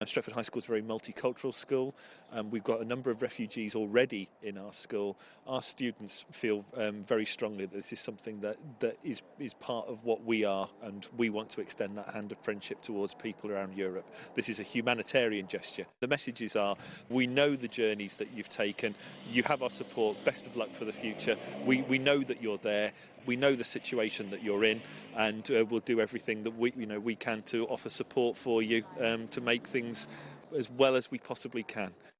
Stretford High School is a very multicultural school. We've got a number of refugees already in our school. Our students feel very strongly that this is something that is part of what we are, and we want to extend that hand of friendship towards people around Europe. This is a humanitarian gesture. The messages are, we know the journeys that you've taken, you have our support, best of luck for the future. We know that you're there, we know the situation that you're in, and we'll do everything that we can to offer support for you to make things as well as we possibly can.